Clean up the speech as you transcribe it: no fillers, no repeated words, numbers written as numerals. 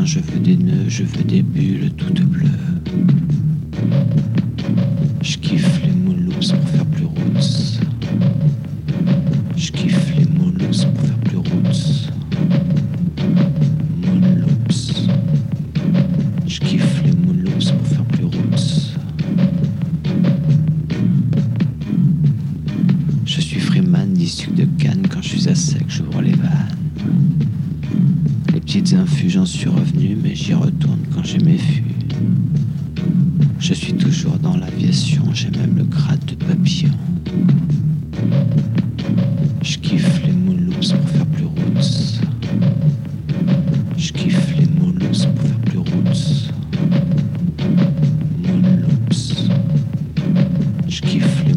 je veux des nœuds, je veux des bulles toutes bleues. Je kiffe les moon loops pour faire plus roots. Je kiffe les moon loops pour faire plus roots. Moon loops. Je kiffe les moon loops pour faire plus roots. Je suis Freeman du sucre de canne, quand je suis à sec, j'ouvre les vannes. Les petites infus, j'en suis revenu, mais j'y retourne quand j'ai mes fûts. Je suis toujours dans l'aviation, j'ai même le grade de papillon. Je kiffe les moon loops pour faire plus roots. Je kiffe les moon loops pour faire plus roots. Moon loops. Je kiffe